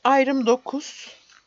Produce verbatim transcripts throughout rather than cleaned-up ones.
Ayrım dokuz.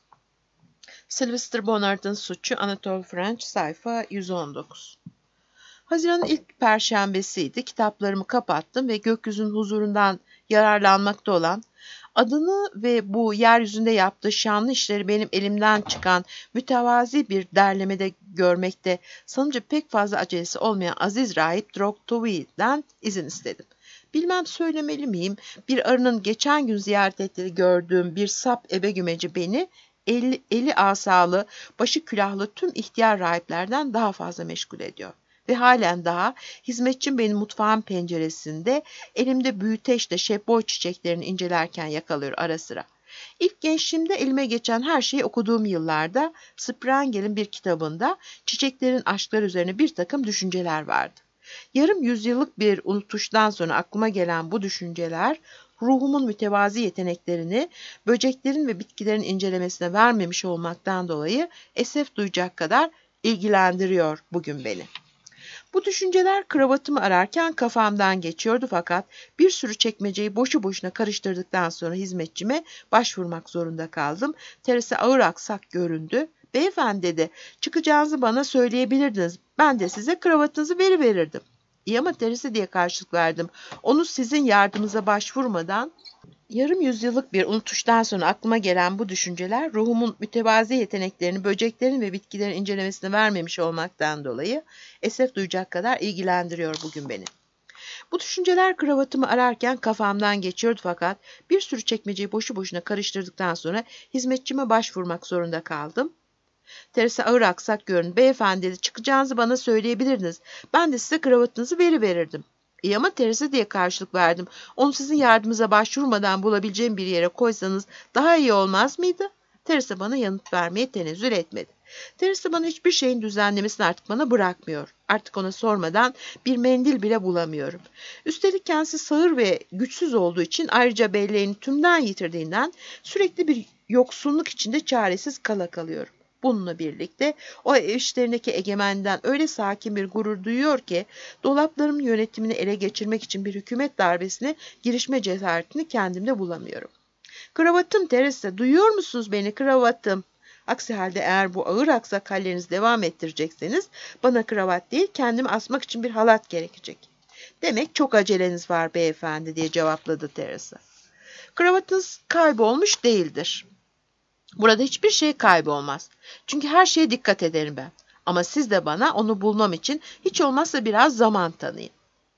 Sylvester Bonnard'ın Suçu, Anatole French, sayfa yüz on dokuz. Haziran'ın ilk perşembesiydi. Kitaplarımı kapattım ve gökyüzünün huzurundan yararlanmakta olan, adını ve bu yeryüzünde yaptığı şanlı işleri benim elimden çıkan mütevazi bir derlemede görmekte sanınca pek fazla acelesi olmayan aziz rahip Drogtovi'den izin istedim. Bilmem söylemeli miyim, bir arının geçen gün ziyaret ettiğini gördüğüm bir sap ebegümeci beni, eli, eli asalı, başı külahlı tüm ihtiyar rahiplerden daha fazla meşgul ediyor. Ve halen daha hizmetçim benim mutfağın penceresinde elimde büyüteçle şebboy çiçeklerini incelerken yakalıyor ara sıra. İlk gençliğimde elime geçen her şeyi okuduğum yıllarda Sprengel'in bir kitabında çiçeklerin aşkları üzerine bir takım düşünceler vardı. Yarım yüzyıllık bir unutuştan sonra aklıma gelen bu düşünceler, ruhumun mütevazi yeteneklerini böceklerin ve bitkilerin incelemesine vermemiş olmaktan dolayı esef duyacak kadar ilgilendiriyor bugün beni. Bu düşünceler kravatımı ararken kafamdan geçiyordu fakat bir sürü çekmeceyi boşu boşuna karıştırdıktan sonra hizmetçime başvurmak zorunda kaldım. Teresa ağır aksak göründü. Beyefendi dedi, çıkacağınızı bana söyleyebilirdiniz. Ben de size kravatınızı veriverirdim. İyi ama Teresa diye karşılık verdim. Onu sizin yardımınıza başvurmadan... Yarım yüzyıllık bir unutuştan sonra aklıma gelen bu düşünceler, ruhumun mütevazi yeteneklerini böceklerin ve bitkilerin incelemesine vermemiş olmaktan dolayı esef duyacak kadar ilgilendiriyor bugün beni. Bu düşünceler kravatımı ararken kafamdan geçiyordu fakat bir sürü çekmeceyi boşu boşuna karıştırdıktan sonra hizmetçime başvurmak zorunda kaldım. Teresa ağır aksak görün. Beyefendi, çıkacağınızı bana söyleyebilirdiniz. Ben de size kravatınızı veriverirdim. İyi ama Teresa diye karşılık verdim. Onu sizin yardımınıza başvurmadan bulabileceğim bir yere koysanız daha iyi olmaz mıydı? Teresa bana yanıt vermeye tenezzül etmedi. Teresa bana hiçbir şeyin düzenlemesini artık bana bırakmıyor. Artık ona sormadan bir mendil bile bulamıyorum. Üstelik kendisi sağır ve güçsüz olduğu için, ayrıca belleğini tümden yitirdiğinden sürekli bir yoksunluk içinde çaresiz kala kalıyorum. Bununla birlikte o ev işlerindeki egemenden öyle sakin bir gurur duyuyor ki dolaplarımın yönetimini ele geçirmek için bir hükümet darbesine girişme cesaretini kendimde bulamıyorum. Kravatım Teresa, duyuyor musunuz beni, kravatım? Aksi halde eğer bu ağır aksak hallerinizi devam ettirecekseniz bana kravat değil kendimi asmak için bir halat gerekecek. Demek çok aceleniz var beyefendi diye cevapladı Teresa. Kravatınız kaybolmuş değildir. Burada hiçbir şey kaybolmaz. Çünkü her şeye dikkat ederim ben. Ama siz de bana onu bulmam için hiç olmazsa biraz zaman tanıyın.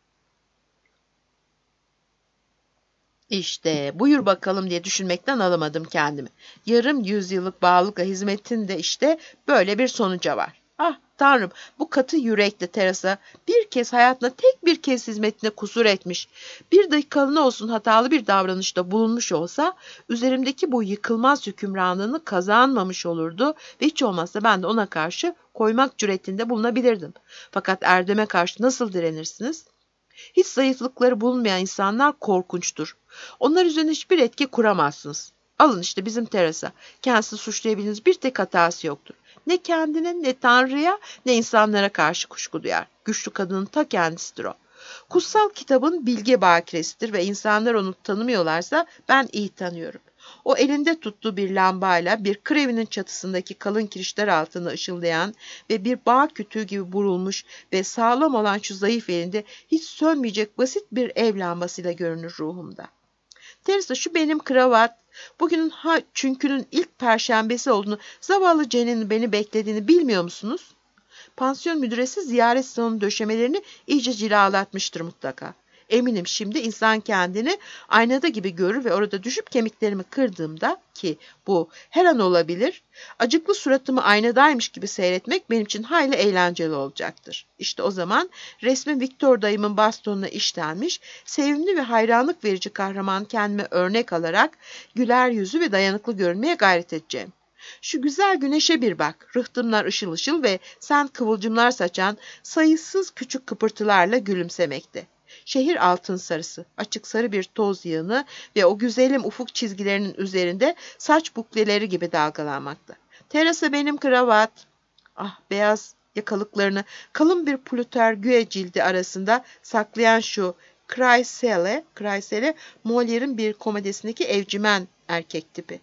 İşte buyur bakalım diye düşünmekten alamadım kendimi. Yarım yüzyıllık bağlılıkla hizmetin de işte böyle bir sonuca var. Ah Tanrım, bu katı yürekli Teresa bir kez hayatında tek bir kez hizmetine kusur etmiş. Bir dakikalığına olsun hatalı bir davranışta bulunmuş olsa üzerimdeki bu yıkılmaz hükümranlığını kazanmamış olurdu ve hiç olmazsa ben de ona karşı koymak cüretinde bulunabilirdim. Fakat erdeme karşı nasıl direnirsiniz? Hiç zayıflıkları bulunmayan insanlar korkunçtur. Onlar üzerine hiçbir etki kuramazsınız. Alın işte bizim Teresa. Kendisini suçlayabildiğiniz bir tek hatası yoktur. Ne kendine, ne Tanrı'ya, ne insanlara karşı kuşku duyar. Güçlü kadının ta kendisidir o. Kutsal kitabın bilge bakiresidir ve insanlar onu tanımıyorlarsa ben iyi tanıyorum. O elinde tuttuğu bir lambayla bir kır evinin çatısındaki kalın kirişler altında ışıldayan ve bir bağ kütüğü gibi burulmuş ve sağlam olan şu zayıf elinde hiç sönmeyecek basit bir ev lambasıyla görünür ruhumda. Teresa, şu benim kravat. Bugünün ha çünkünün ilk perşembesi olduğunu, zavallı Jenny'nin beni beklediğini bilmiyor musunuz? Pansiyon müdüresi ziyaret salonu döşemelerini iyice cilalatmıştır mutlaka. Eminim şimdi insan kendini aynada gibi görür ve orada düşüp kemiklerimi kırdığımda, ki bu her an olabilir, acıklı suratımı aynadaymış gibi seyretmek benim için hayli eğlenceli olacaktır. İşte o zaman resmi Victor dayımın bastonuna işlenmiş, sevimli ve hayranlık verici kahraman kendime örnek alarak güler yüzü ve dayanıklı görünmeye gayret edeceğim. Şu güzel güneşe bir bak, rıhtımlar ışıl ışıl ve sen kıvılcımlar saçan sayısız küçük kıpırtılarla gülümsemekte. Şehir altın sarısı, açık sarı bir toz yığını ve o güzelim ufuk çizgilerinin üzerinde saç bukleleri gibi dalgalanmakta. Terasa benim kravat. Ah, beyaz yakalıklarını kalın bir Plüter cildi arasında saklayan şu Kreisele, Kreisele, Molière'in bir komedisindeki evcimen erkek tipi.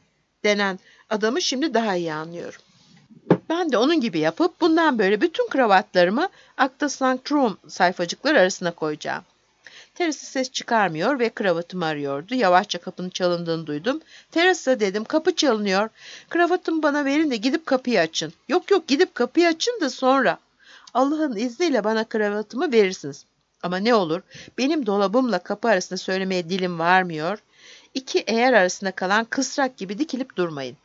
denen adamı şimdi daha iyi anlıyorum. Ben de onun gibi yapıp bundan böyle bütün kravatlarımı Acta Sanctorum sayfacıklar arasına koyacağım. Teresa ses çıkarmıyor ve kravatımı arıyordu. Yavaşça kapının çalındığını duydum. Teresa dedim, kapı çalınıyor. Kravatımı bana verin de gidip kapıyı açın. Yok yok, gidip kapıyı açın da sonra. Allah'ın izniyle bana kravatımı verirsiniz. Ama ne olur, benim dolabımla kapı arasında söylemeye dilim varmıyor. İki eğer arasında kalan kısrak gibi dikilip durmayın.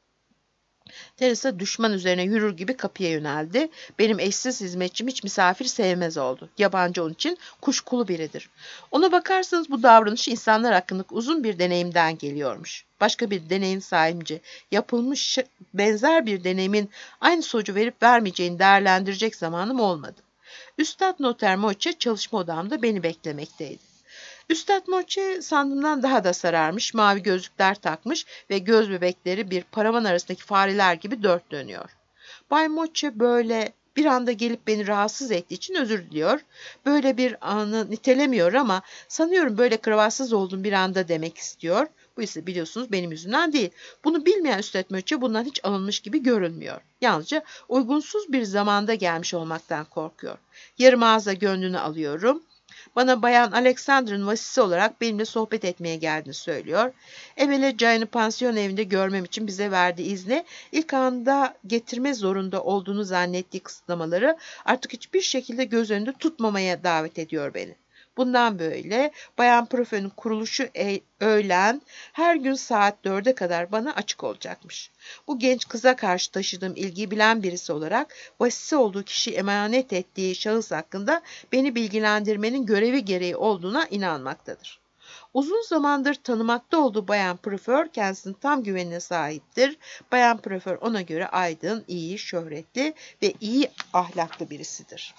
Teresa düşman üzerine yürür gibi kapıya yöneldi. Benim eşsiz hizmetçim hiç misafir sevmez oldu. Yabancı onun için kuşkulu biridir. Ona bakarsanız bu davranış insanlar hakkındaki uzun bir deneyimden geliyormuş. Başka bir deneyim sahibince yapılmış benzer bir deneyimin aynı sonucu verip vermeyeceğini değerlendirecek zamanım olmadı. Üstad Noter Moçe çalışma odamda beni beklemekteydi. Üstad Moçe sandığımdan daha da sararmış, mavi gözlükler takmış ve göz bebekleri bir paravan arasındaki fareler gibi dört dönüyor. Bay Moçe böyle bir anda gelip beni rahatsız ettiği için özür diliyor. Böyle bir anı nitelemiyor ama sanıyorum böyle kravatsız olduğum bir anda demek istiyor. Bu ise biliyorsunuz benim yüzümden değil. Bunu bilmeyen Üstad Moçe bundan hiç alınmış gibi görünmüyor. Yalnızca uygunsuz bir zamanda gelmiş olmaktan korkuyor. Yarım ağızla gönlünü alıyorum. Bana Bayan Alexander'ın vasisi olarak benimle sohbet etmeye geldiğini söylüyor. Evvela Jane'ı pansiyon evinde görmem için bize verdiği izni, ilk anda getirme zorunda olduğunu zannettiği kısıtlamaları artık hiçbir şekilde göz önünde tutmamaya davet ediyor beni. Bundan böyle Bayan Profe'nin kuruluşu e öğlen her gün saat dörde kadar bana açık olacakmış. Bu genç kıza karşı taşıdığım ilgiyi bilen birisi olarak vasisi olduğu kişiyi emanet ettiği şahıs hakkında beni bilgilendirmenin görevi gereği olduğuna inanmaktadır. Uzun zamandır tanımakta olduğu Bayan Prefer kendisinin tam güvenine sahiptir. Bayan Prefer ona göre aydın, iyi, şöhretli ve iyi ahlaklı birisidir.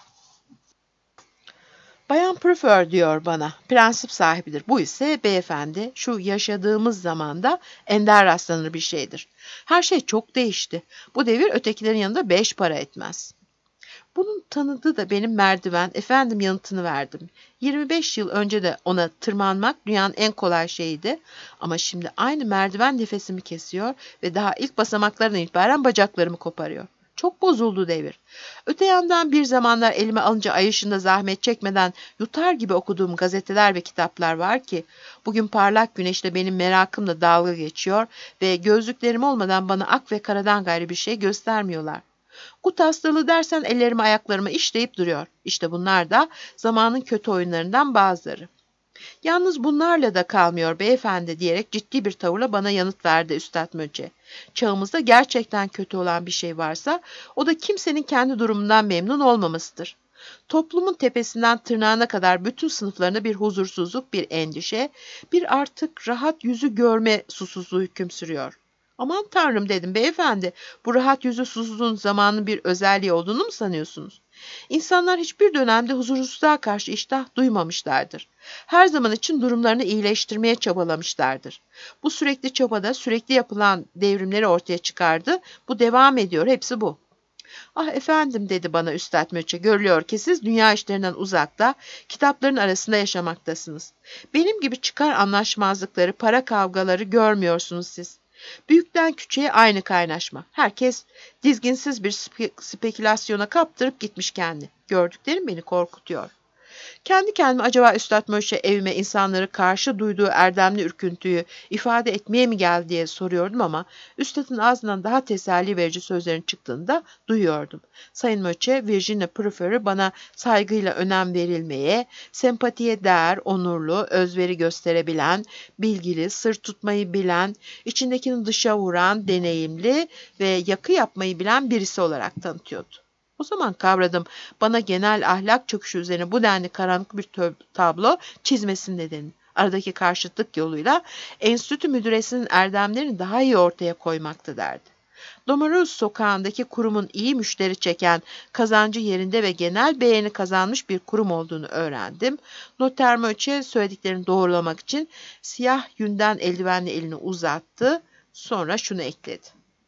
Bayan Prefer diyor bana, prensip sahibidir. Bu ise beyefendi şu yaşadığımız zamanda ender rastlanır bir şeydir. Her şey çok değişti. Bu devir ötekilerin yanında beş para etmez. Bunun tanıdığı da benim merdiven, efendim yanıtını verdim. yirmi beş yıl önce de ona tırmanmak dünyanın en kolay şeyiydi. Ama şimdi aynı merdiven nefesimi kesiyor ve daha ilk basamaklardan itibaren bacaklarımı koparıyor. Çok bozuldu devir. Öte yandan bir zamanlar elime alınca ay ışığında zahmet çekmeden yutar gibi okuduğum gazeteler ve kitaplar var ki, bugün parlak güneşle benim merakımla dalga geçiyor ve gözlüklerim olmadan bana ak ve karadan gayrı bir şey göstermiyorlar. Gut hastalığı dersen ellerimi ayaklarımı işleyip duruyor. İşte bunlar da zamanın kötü oyunlarından bazıları. Yalnız bunlarla da kalmıyor beyefendi diyerek ciddi bir tavırla bana yanıt verdi Üstad Möce. Çağımızda gerçekten kötü olan bir şey varsa o da kimsenin kendi durumundan memnun olmamasıdır. Toplumun tepesinden tırnağına kadar bütün sınıflarına bir huzursuzluk, bir endişe, bir artık rahat yüzü görme susuzluğu hüküm sürüyor. Aman tanrım dedim beyefendi, bu rahat yüzü susuzluğun zamanın bir özelliği olduğunu mu sanıyorsunuz? İnsanlar hiçbir dönemde huzursuzluğa karşı iştah duymamışlardır. Her zaman için durumlarını iyileştirmeye çabalamışlardır. Bu sürekli çabada sürekli yapılan devrimleri ortaya çıkardı. Bu devam ediyor, hepsi bu. Ah efendim dedi bana Üstad Möçe, görülüyor ki siz dünya işlerinden uzakta, kitapların arasında yaşamaktasınız. Benim gibi çıkar anlaşmazlıkları, para kavgaları görmüyorsunuz siz. Büyükten küçüğe aynı kaynaşma. Herkes dizginsiz bir spe spekülasyona kaptırıp gitmiş kendi. Gördüklerim beni korkutuyor. Kendi kendime acaba Üstad Möşe evime insanları karşı duyduğu erdemli ürküntüyü ifade etmeye mi geldi diye soruyordum ama Üstad'ın ağzından daha teselli verici sözlerin çıktığını da duyuyordum. Sayın Möçe, Virginia Prefer'ı bana saygıyla önem verilmeye, sempatiye değer, onurlu, özveri gösterebilen, bilgili, sır tutmayı bilen, içindekini dışa vuran, deneyimli ve yakı yapmayı bilen birisi olarak tanıtıyordu. O zaman kavradım, bana genel ahlak çöküşü üzerine bu denli karanlık bir tablo çizmesinin nedeni. Aradaki karşıtlık yoluyla enstitü müdüresinin erdemlerini daha iyi ortaya koymaktı derdi. Domarus sokağındaki kurumun iyi müşteri çeken, kazancı yerinde ve genel beğeni kazanmış bir kurum olduğunu öğrendim. Noter Möçe söylediklerini doğrulamak için siyah yünden eldivenli elini uzattı. Sonra şunu ekledi.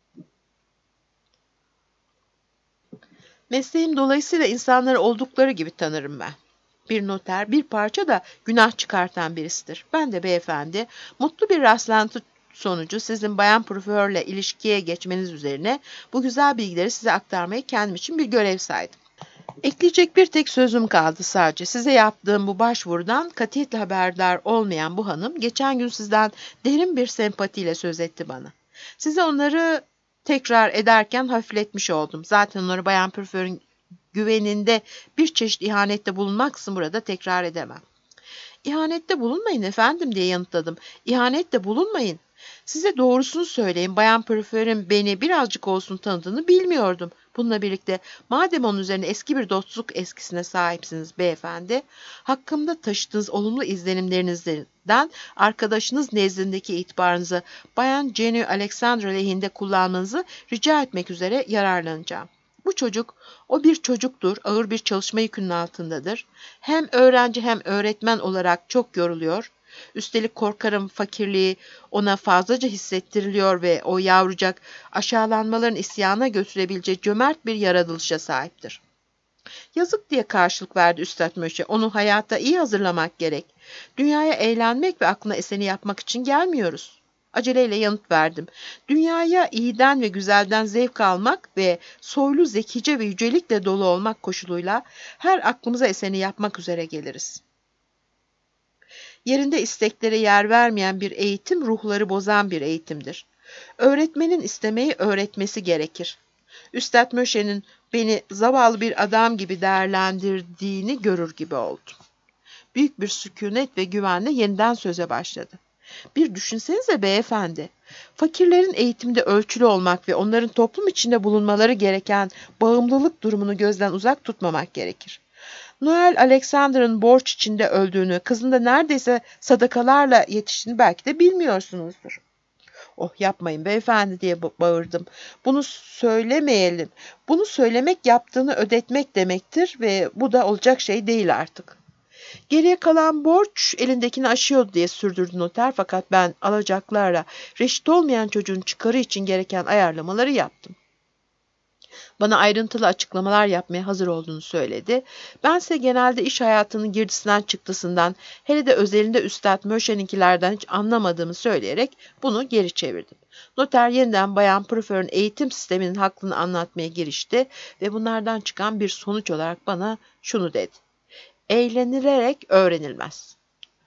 Mesleğim dolayısıyla insanları oldukları gibi tanırım ben. Bir noter bir parça da günah çıkartan birisidir. Ben de beyefendi mutlu bir rastlantı sonucu sizin Bayan Profesör'le ilişkiye geçmeniz üzerine bu güzel bilgileri size aktarmayı kendim için bir görev saydım. Ekleyecek bir tek sözüm kaldı sadece. Size yaptığım bu başvurudan katiyetle haberdar olmayan bu hanım geçen gün sizden derin bir sempatiyle söz etti bana. Size onları tekrar ederken hafifletmiş oldum. Zaten onları Bayan Profesör'ün güveninde bir çeşit ihanette bulunmaksın burada tekrar edemem. İhanette bulunmayın efendim diye yanıtladım. İhanette bulunmayın. Size doğrusunu söyleyeyim. Bayan Profesör'ün beni birazcık olsun tanıdığını bilmiyordum. Bununla birlikte madem onun üzerine eski bir dostluk eskisine sahipsiniz beyefendi, hakkımda taşıdığınız olumlu izlenimlerinizden arkadaşınız nezdindeki itibarınızı Bayan Jenny Alexandra lehinde kullanmanızı rica etmek üzere yararlanacağım. Bu çocuk, o bir çocuktur, ağır bir çalışma yükünün altındadır. Hem öğrenci hem öğretmen olarak çok yoruluyor. Üstelik korkarım fakirliği ona fazlaca hissettiriliyor ve o yavrucak aşağılanmaların isyana götürebileceği cömert bir yaratılışa sahiptir. Yazık diye karşılık verdi Üstad Möşe. Onu hayata iyi hazırlamak gerek. Dünyaya eğlenmek ve aklına eseni yapmak için gelmiyoruz. Aceleyle yanıt verdim. Dünyaya iyiden ve güzelden zevk almak ve soylu, zekice ve yücelikle dolu olmak koşuluyla her aklımıza eseni yapmak üzere geliriz. Yerinde isteklere yer vermeyen bir eğitim ruhları bozan bir eğitimdir. Öğretmenin istemeyi öğretmesi gerekir. Üstad Möşe'nin beni zavallı bir adam gibi değerlendirdiğini görür gibi oldum. Büyük bir sükunet ve güvenle yeniden söze başladı. Bir düşünsenize beyefendi. Fakirlerin eğitimde ölçülü olmak ve onların toplum içinde bulunmaları gereken bağımlılık durumunu gözden uzak tutmamak gerekir. Noel Alexander'ın borç içinde öldüğünü, kızın da neredeyse sadakalarla yetiştiğini belki de bilmiyorsunuzdur. Oh yapmayın beyefendi diye bağırdım. Bunu söylemeyelim. Bunu söylemek yaptığını ödetmek demektir ve bu da olacak şey değil artık. Geriye kalan borç elindekini aşıyordu diye sürdürdü noter fakat ben alacaklarla reşit olmayan çocuğun çıkarı için gereken ayarlamaları yaptım. Bana ayrıntılı açıklamalar yapmaya hazır olduğunu söyledi. Bense genelde iş hayatının girdisinden çıktısından, hele de özelinde Üstad Möşe'ninkilerden hiç anlamadığımı söyleyerek bunu geri çevirdim. Noter yeniden Bayan Profesör'ün eğitim sisteminin hakkını anlatmaya girişti ve bunlardan çıkan bir sonuç olarak bana şunu dedi. Eğlenilerek öğrenilmez.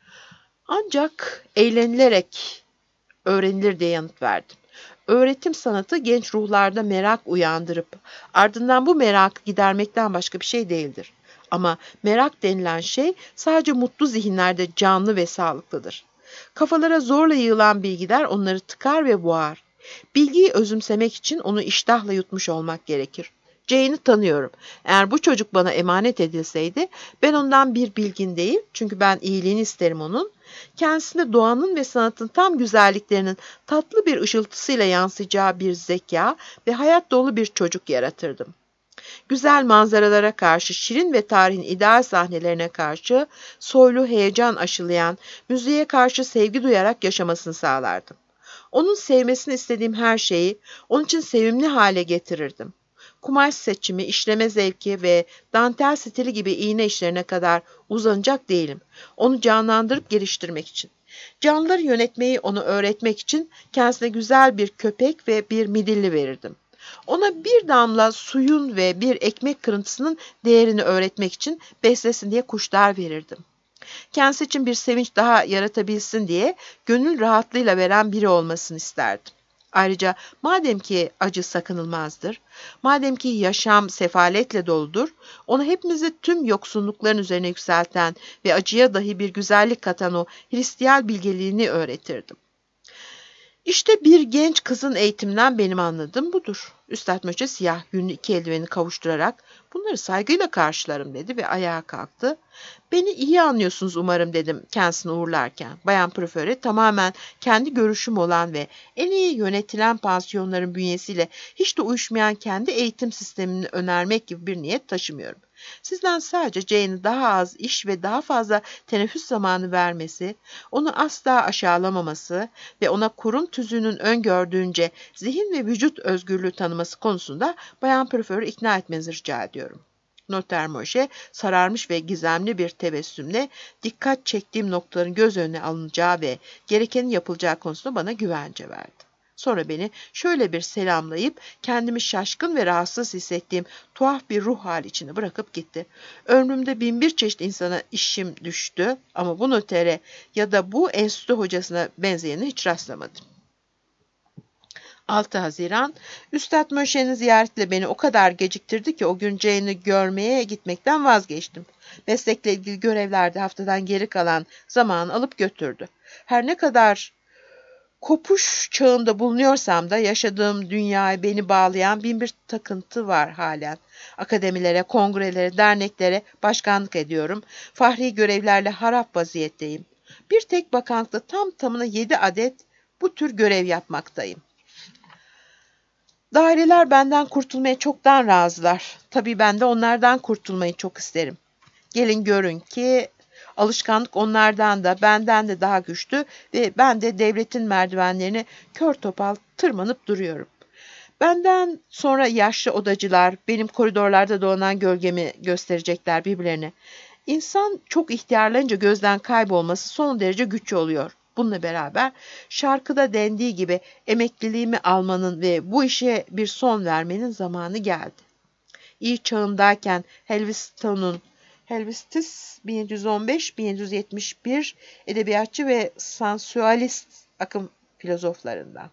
Ancak eğlenilerek öğrenilir diye yanıt verdim. Öğretim sanatı genç ruhlarda merak uyandırıp ardından bu merakı gidermekten başka bir şey değildir. Ama merak denilen şey sadece mutlu zihinlerde canlı ve sağlıklıdır. Kafalara zorla yığılan bilgiler onları tıkar ve boğar. Bilgiyi özümsemek için onu iştahla yutmuş olmak gerekir. Jane'i tanıyorum. Eğer bu çocuk bana emanet edilseydi ben ondan bir bilgin değil, çünkü ben iyiliğini isterim onun, kendisinde doğanın ve sanatın tam güzelliklerinin tatlı bir ışıltısıyla yansıyacağı bir zeka ve hayat dolu bir çocuk yaratırdım. Güzel manzaralara karşı, şirin ve tarihin ideal sahnelerine karşı soylu heyecan aşılayan, müziğe karşı sevgi duyarak yaşamasını sağlardım. Onun sevmesini istediğim her şeyi onun için sevimli hale getirirdim. Kumaş seçimi, işleme zevki ve dantel stili gibi iğne işlerine kadar uzanacak değilim. Onu canlandırıp geliştirmek için. Canlıları yönetmeyi onu öğretmek için kendisine güzel bir köpek ve bir midilli verirdim. Ona bir damla suyun ve bir ekmek kırıntısının değerini öğretmek için beslesin diye kuşlar verirdim. Kendisi için bir sevinç daha yaratabilsin diye gönül rahatlığıyla veren biri olmasını isterdim. Ayrıca madem ki acı sakınılmazdır, madem ki yaşam sefaletle doludur, onu hepimizi tüm yoksunlukların üzerine yükselten ve acıya dahi bir güzellik katan o Hristiyan bilgeliğini öğretirdim. İşte bir genç kızın eğitiminden benim anladığım budur. Üstad Möşe siyah yünlü iki eldiveni kavuşturarak bunları saygıyla karşılarım dedi ve ayağa kalktı. Beni iyi anlıyorsunuz umarım dedim kendisini uğurlarken. Bayan Profesör'e tamamen kendi görüşüm olan ve en iyi yönetilen pansiyonların bünyesiyle hiç de uyuşmayan kendi eğitim sistemini önermek gibi bir niyet taşımıyorum. Sizden sadece Jane'e daha az iş ve daha fazla teneffüs zamanı vermesi, onu asla aşağılamaması ve ona kurum tüzüğünün öngördüğünce zihin ve vücut özgürlüğü tanıması konusunda Bayan Profesör'ü ikna etmenizi rica ediyorum. Noter Moshe sararmış ve gizemli bir tebessümle dikkat çektiğim noktaların göz önüne alınacağı ve gerekenin yapılacağı konusunda bana güvence verdi. Sonra beni şöyle bir selamlayıp kendimi şaşkın ve rahatsız hissettiğim tuhaf bir ruh hali içine bırakıp gitti. Ömrümde bin bir çeşit insana işim düştü ama bu notere ya da bu enstitü hocasına benzeyeni hiç rastlamadım. altı Haziran, Üstad Möşe'nin ziyaretiyle beni o kadar geciktirdi ki o gün Jane'i görmeye gitmekten vazgeçtim. Meslekle ilgili görevlerde haftadan geri kalan zamanı alıp götürdü. Her ne kadar kopuş çağında bulunuyorsam da yaşadığım dünyaya beni bağlayan bin bir takıntı var halen. Akademilere, kongrelere, derneklere başkanlık ediyorum. Fahri görevlerle harap vaziyetteyim. Bir tek bakanlıkta tam tamına yedi adet bu tür görev yapmaktayım. Daireler benden kurtulmaya çoktan razılar. Tabii ben de onlardan kurtulmayı çok isterim. Gelin görün ki alışkanlık onlardan da benden de daha güçlü ve ben de devletin merdivenlerini kör topal tırmanıp duruyorum. Benden sonra yaşlı odacılar benim koridorlarda dolanan gölgemi gösterecekler birbirlerine. İnsan çok ihtiyarlanınca gözden kaybolması son derece güç oluyor. Bununla beraber şarkıda dendiği gibi emekliliğimi almanın ve bu işe bir son vermenin zamanı geldi. İyi çağındayken Helveston'un Helvestis bin yedi yüz on beş bin yedi yüz yetmiş bir edebiyatçı ve sansualist akım filozoflarından.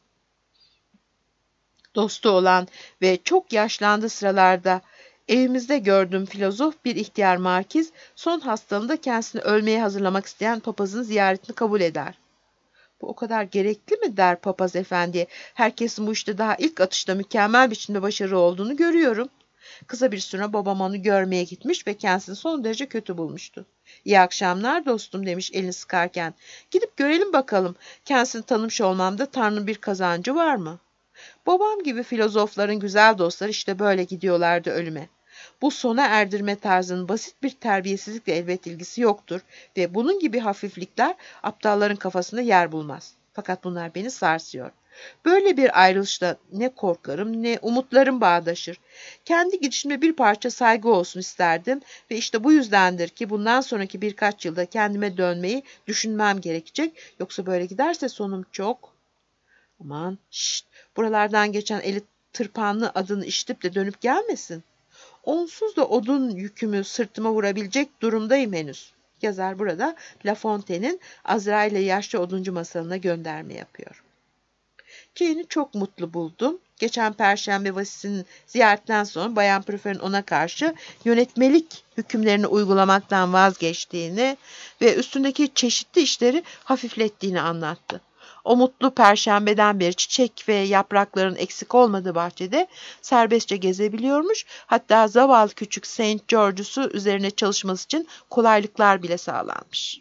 Dostu olan ve çok yaşlandığı sıralarda evimizde gördüğüm filozof bir ihtiyar markiz son hastalığında kendisini ölmeye hazırlamak isteyen papazın ziyaretini kabul eder. Bu o kadar gerekli mi der papaz efendi. Herkesin bu işte daha ilk atışta mükemmel biçimde başarılı olduğunu görüyorum. Kısa bir süre babam onu görmeye gitmiş ve kendisini son derece kötü bulmuştu. İyi akşamlar dostum demiş elini sıkarken. Gidip görelim bakalım. Kendisini tanımış olmamda Tanrı'nın bir kazancı var mı? Babam gibi filozofların güzel dostları işte böyle gidiyorlardı ölüme. Bu sona erdirme tarzının basit bir terbiyesizlikle elbet ilgisi yoktur ve bunun gibi hafiflikler aptalların kafasında yer bulmaz. Fakat bunlar beni sarsıyor. Böyle bir ayrılışta ne korkularım ne umutlarım bağdaşır. Kendi gidişime bir parça saygı olsun isterdim ve işte bu yüzdendir ki bundan sonraki birkaç yılda kendime dönmeyi düşünmem gerekecek. Yoksa böyle giderse sonum çok... Aman şşt, buralardan geçen eli tırpanlı adını işitip de dönüp gelmesin. Onsuz da odun yükümü sırtıma vurabilecek durumdayım henüz. Yazar burada La Fontaine'in Azrail ile yaşlı oduncu masalına gönderme yapıyor. Jane'i çok mutlu buldum. Geçen Perşembe Vasisi'nin ziyaretinden sonra Bayan Prefer'in ona karşı yönetmelik hükümlerini uygulamaktan vazgeçtiğini ve üstündeki çeşitli işleri hafiflettiğini anlattı. O mutlu perşembeden beri çiçek ve yaprakların eksik olmadığı bahçede serbestçe gezebiliyormuş. Hatta zavallı küçük Saint George'su üzerine çalışması için kolaylıklar bile sağlanmış.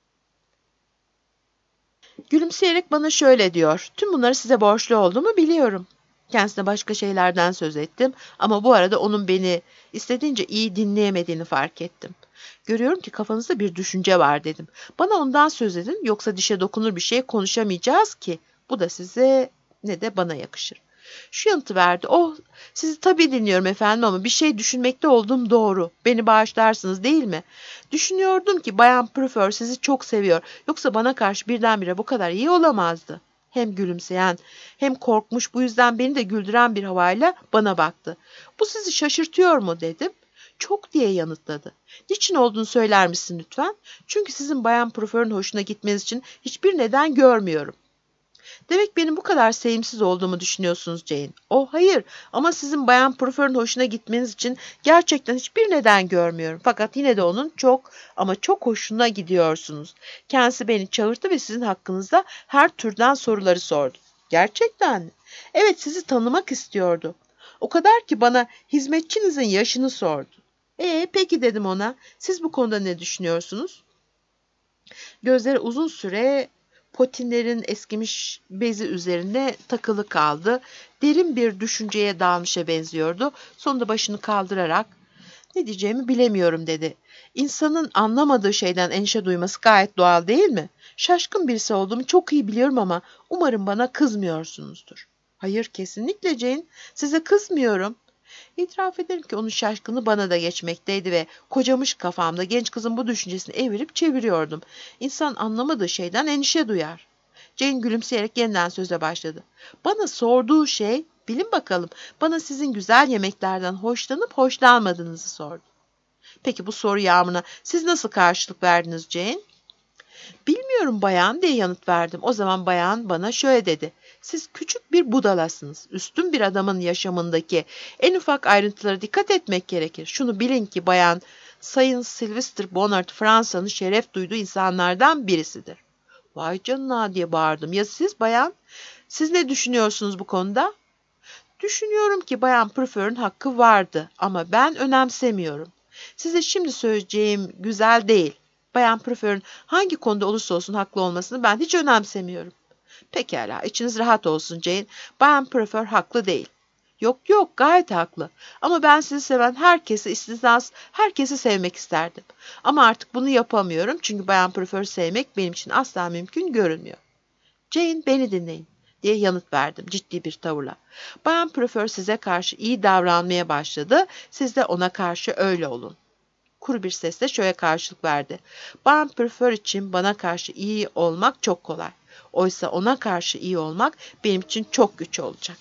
Gülümseyerek bana şöyle diyor. Tüm bunları size borçlu olduğumu biliyorum. Kendisine başka şeylerden söz ettim ama bu arada onun beni istediğince iyi dinleyemediğini fark ettim. Görüyorum ki kafanızda bir düşünce var dedim. Bana ondan söz edin yoksa dişe dokunur bir şey konuşamayacağız ki. Bu da size ne de bana yakışır. Şu yanıtı verdi. Oh sizi tabii dinliyorum efendim ama bir şey düşünmekte olduğum doğru. Beni bağışlarsınız değil mi? Düşünüyordum ki Bayan Prefer sizi çok seviyor. Yoksa bana karşı birdenbire bu kadar iyi olamazdı. Hem gülümseyen hem korkmuş bu yüzden beni de güldüren bir havayla bana baktı. Bu sizi şaşırtıyor mu dedim. Çok diye yanıtladı. Niçin olduğunu söyler misin lütfen? Çünkü sizin Bayan Prefer'in hoşuna gitmeniz için hiçbir neden görmüyorum. Demek benim bu kadar sevimsiz olduğumu düşünüyorsunuz Jane. Oh hayır ama sizin Bayan Prefer'in hoşuna gitmeniz için gerçekten hiçbir neden görmüyorum. Fakat yine de onun çok ama çok hoşuna gidiyorsunuz. Kendisi beni çağırdı ve sizin hakkınızda her türden soruları sordu. Gerçekten mi? Evet sizi tanımak istiyordu. O kadar ki bana hizmetçinizin yaşını sordu. E peki dedim ona. Siz bu konuda ne düşünüyorsunuz? Gözleri uzun süre Potinlerin eskimiş bezi üzerine takılı kaldı. Derin bir düşünceye dalmışa benziyordu. Sonunda başını kaldırarak ne diyeceğimi bilemiyorum dedi. İnsanın anlamadığı şeyden endişe duyması gayet doğal değil mi? Şaşkın birisi olduğumu çok iyi biliyorum ama umarım bana kızmıyorsunuzdur. Hayır kesinlikle Jane. Size kızmıyorum. İtiraf ederim ki onun şaşkını bana da geçmekteydi ve kocamış kafamda genç kızın bu düşüncesini evirip çeviriyordum. İnsan anlamadığı şeyden endişe duyar. Jane gülümseyerek yeniden söze başladı. Bana sorduğu şey, bilin bakalım, bana sizin güzel yemeklerden hoşlanıp hoşlanmadığınızı sordu. Peki bu soru yağmuruna siz nasıl karşılık verdiniz Jane? Bilmiyorum bayan diye yanıt verdim. O zaman bayan bana şöyle dedi. Siz küçük bir budalasınız. Üstün bir adamın yaşamındaki en ufak ayrıntılara dikkat etmek gerekir. Şunu bilin ki bayan, Sayın Sylvester Bonnard Fransa'nın şeref duyduğu insanlardan birisidir. Vay canına diye bağırdım. Ya siz bayan? Siz ne düşünüyorsunuz bu konuda? Düşünüyorum ki bayan Prefer'ın hakkı vardı ama ben önemsemiyorum. Size şimdi söyleyeceğim güzel değil. Bayan Prefer'ın hangi konuda olursa olsun haklı olmasını ben hiç önemsemiyorum. Pekala, içiniz rahat olsun Jane. Bayan Prefer haklı değil. Yok yok, gayet haklı. Ama ben sizi seven herkesi, istisnasız herkesi sevmek isterdim. Ama artık bunu yapamıyorum çünkü Bayan Prefer'ı sevmek benim için asla mümkün görünmüyor. Jane, beni dinleyin diye yanıt verdim ciddi bir tavırla. Bayan Prefer size karşı iyi davranmaya başladı. Siz de ona karşı öyle olun. Kuru bir sesle şöyle karşılık verdi. Bayan Prefer için bana karşı iyi olmak çok kolay. Oysa ona karşı iyi olmak benim için çok güç olacak.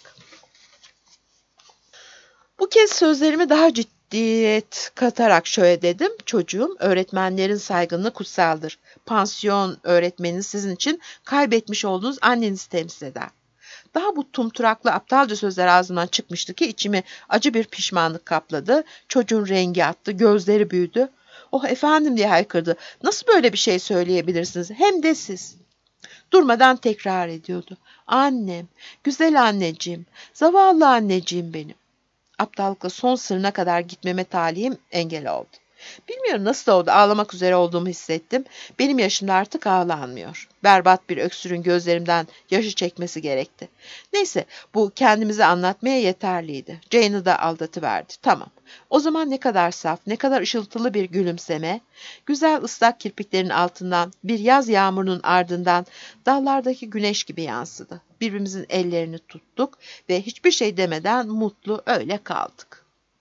Bu kez sözlerimi daha ciddiyet katarak şöyle dedim. Çocuğum, öğretmenlerin saygınlığı kutsaldır. Pansiyon öğretmeniniz sizin için kaybetmiş olduğunuz annenizi temsil eder. Daha bu tumturaklı aptalca sözler ağzımdan çıkmıştı ki içimi acı bir pişmanlık kapladı. Çocuğun rengi attı, gözleri büyüdü. Oh efendim diye haykırdı. Nasıl böyle bir şey söyleyebilirsiniz? Hem de siz. Durmadan tekrar ediyordu. Annem, güzel anneciğim, zavallı anneciğim benim. Aptallıkla son sırrına kadar gitmeme talihim engel oldu. Bilmiyorum nasıl oldu, ağlamak üzere olduğumu hissettim. Benim yaşımda artık ağlanmıyor. Berbat bir öksürün gözlerimden yaşı çekmesi gerekti. Neyse, bu kendimizi anlatmaya yeterliydi. Jane'ı da aldatıverdi. Tamam. O zaman ne kadar saf, ne kadar ışıltılı bir gülümseme, güzel ıslak kirpiklerin altından bir yaz yağmurunun ardından dallardaki güneş gibi yansıdı. Birbirimizin ellerini tuttuk ve hiçbir şey demeden mutlu öyle kaldık.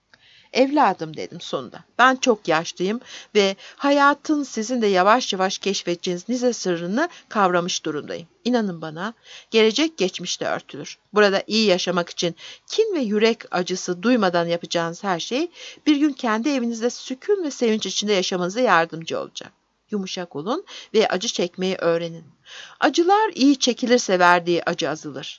Evladım dedim sonunda. Ben çok yaşlıyım ve hayatın sizin de yavaş yavaş keşfedeceğiniz nice sırrını kavramış durumdayım. İnanın bana, gelecek geçmişte örtülür. Burada iyi yaşamak için kin ve yürek acısı duymadan yapacağınız her şey bir gün kendi evinizde sükun ve sevinç içinde yaşamanıza yardımcı olacak. Yumuşak olun ve acı çekmeyi öğrenin. Acılar iyi çekilirse verdiği acı azalır.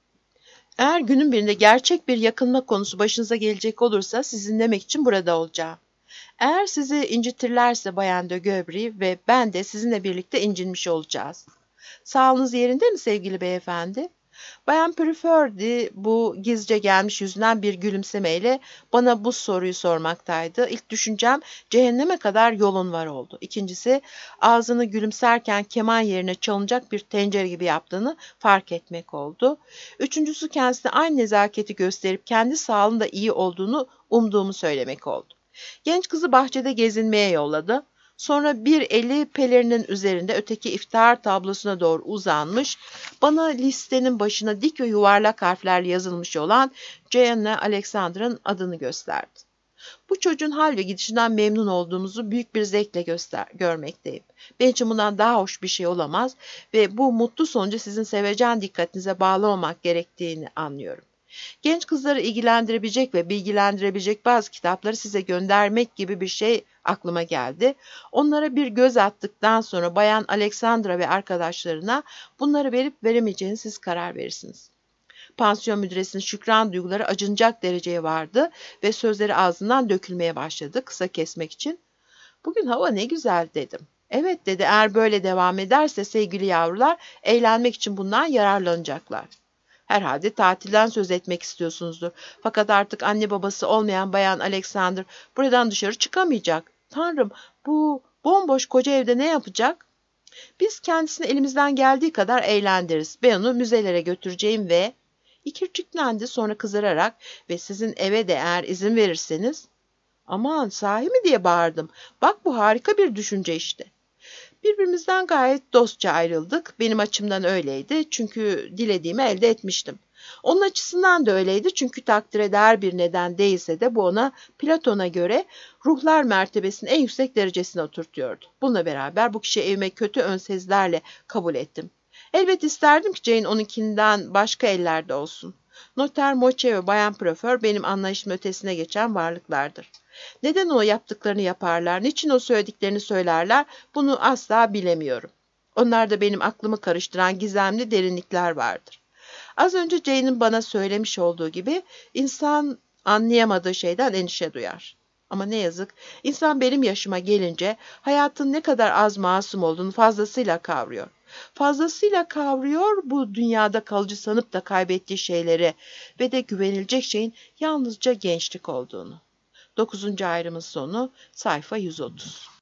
Eğer günün birinde gerçek bir yakınma konusu başınıza gelecek olursa sizi dinlemek için burada olacağım. Eğer sizi incitirlerse Bayan de Göbri ve ben de sizinle birlikte incinmiş olacağız. Sağlığınız yerinde mi sevgili beyefendi? Bayan Prefer'di bu gizlice gelmiş yüzünden bir gülümsemeyle bana bu soruyu sormaktaydı. İlk düşüncem cehenneme kadar yolun var oldu. İkincisi ağzını gülümserken keman yerine çalınacak bir tencere gibi yaptığını fark etmek oldu. Üçüncüsü kendisine aynı nezaketi gösterip kendi sağlığında iyi olduğunu umduğumu söylemek oldu. Genç kızı bahçede gezinmeye yolladı. Sonra bir eli pelerinin üzerinde öteki iftihar tablosuna doğru uzanmış, bana listenin başına dik ve yuvarlak harflerle yazılmış olan Joanna Alexander'ın adını gösterdi. Bu çocuğun hal ve gidişinden memnun olduğumuzu büyük bir zevkle göster görmekteyim. Benim için bundan daha hoş bir şey olamaz ve bu mutlu sonucu sizin sevecen dikkatinize bağlı olmak gerektiğini anlıyorum. Genç kızları ilgilendirebilecek ve bilgilendirebilecek bazı kitapları size göndermek gibi bir şey aklıma geldi. Onlara bir göz attıktan sonra Bayan Alexandra ve arkadaşlarına bunları verip veremeyeceğiniz siz karar verirsiniz. Pansiyon müdüresinin şükran duyguları acınacak dereceye vardı ve sözleri ağzından dökülmeye başladı kısa kesmek için. Bugün hava ne güzel dedim. Evet dedi, eğer böyle devam ederse sevgili yavrular eğlenmek için bundan yararlanacaklar. Herhalde tatilden söz etmek istiyorsunuzdur. Fakat artık anne babası olmayan Bayan Alexander buradan dışarı çıkamayacak. Tanrım, bu bomboş koca evde ne yapacak? Biz kendisini elimizden geldiği kadar eğlendiririz. Ben onu müzelere götüreceğim ve... İkirciklendi sonra kızararak ve sizin eve de eğer izin verirseniz... Aman sahi mi diye bağırdım. Bak bu harika bir düşünce işte. Birbirimizden gayet dostça ayrıldık. Benim açımdan öyleydi çünkü dilediğimi elde etmiştim. Onun açısından da öyleydi çünkü takdire değer bir neden değilse de bu ona Platon'a göre ruhlar mertebesinin en yüksek derecesine oturtuyordu. Bununla beraber bu kişiyi evime kötü önsezlerle kabul ettim. Elbet isterdim ki Jane onunkinden başka ellerde olsun. Noter Moche ve Bayan Proför benim anlayışımın ötesine geçen varlıklardır. Neden o yaptıklarını yaparlar, niçin o söylediklerini söylerler, bunu asla bilemiyorum. Onlarda benim aklımı karıştıran gizemli derinlikler vardır. Az önce Jane'in bana söylemiş olduğu gibi insan anlayamadığı şeyden endişe duyar. Ama ne yazık, insan benim yaşıma gelince hayatın ne kadar az masum olduğunu fazlasıyla kavruyor. Fazlasıyla kavruyor bu dünyada kalıcı sanıp da kaybettiği şeyleri ve de güvenilecek şeyin yalnızca gençlik olduğunu. Dokuzuncu ayrımın sonu sayfa yüz otuz.